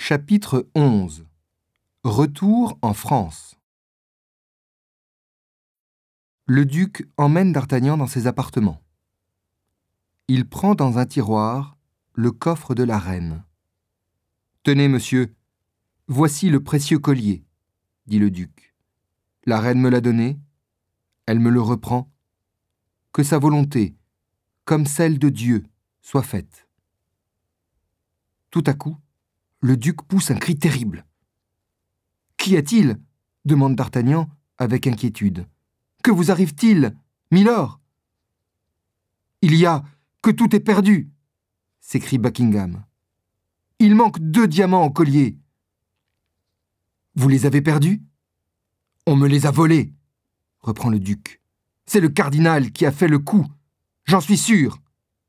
Chapitre 11. Retour en France. Le duc emmène d'Artagnan dans ses appartements. Il prend dans un tiroir le coffre de la reine. « Tenez, monsieur, voici le précieux collier, » dit le duc. « La reine me l'a donné, elle me le reprend. Que sa volonté, comme celle de Dieu, soit faite. » Tout à coup, le duc pousse un cri terrible. « Qu'y a-t-il » demande d'Artagnan avec inquiétude. « Que vous arrive-t-il, milord ?»« Il y a que tout est perdu !» s'écrie Buckingham. « Il manque 2 diamants au collier. »« Vous les avez perdus ?»« On me les a volés !» reprend le duc. « C'est le cardinal qui a fait le coup, j'en suis sûr !»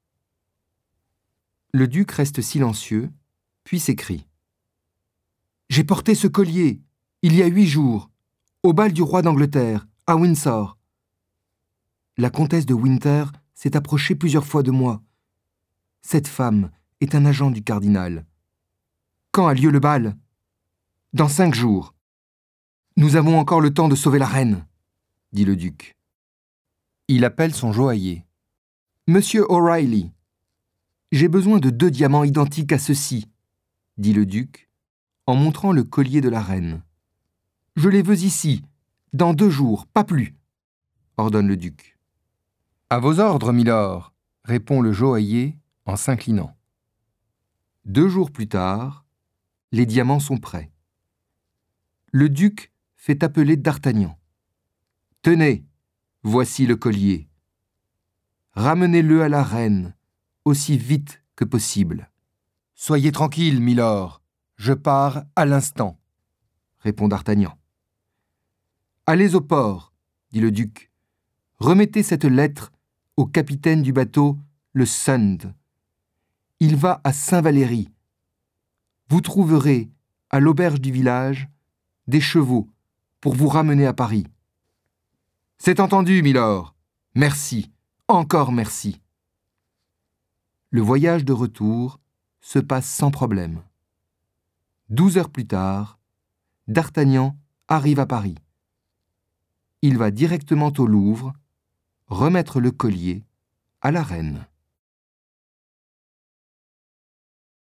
Le duc reste silencieux, puis s'écrie. « J'ai porté ce collier, il y a 8 jours, au bal du roi d'Angleterre, à Windsor. La comtesse de Winter s'est approchée plusieurs fois de moi. Cette femme est un agent du cardinal. Quand a lieu le bal ? Dans 5 jours. Nous avons encore le temps de sauver la reine, dit le duc. Il appelle son joaillier. Monsieur O'Reilly, j'ai besoin de 2 diamants identiques à ceux-ci, dit le duc, en montrant le collier de la reine. Je les veux ici, dans 2 jours, pas plus, ordonne le duc. À vos ordres, milord, répond le joaillier en s'inclinant. 2 jours plus tard, les diamants sont prêts. Le duc fait appeler d'Artagnan. Tenez, voici le collier. Ramenez-le à la reine, aussi vite que possible. Soyez tranquille, milord, je pars à l'instant, répond d'Artagnan. Allez au port, dit le duc. Remettez cette lettre au capitaine du bateau, le Sund. Il va à Saint-Valery. Vous trouverez, à l'auberge du village, des chevaux pour vous ramener à Paris. C'est entendu, milord. Merci, encore merci. Le voyage de retour se passe sans problème. 12 heures plus tard, d'Artagnan arrive à Paris. Il va directement au Louvre remettre le collier à la reine.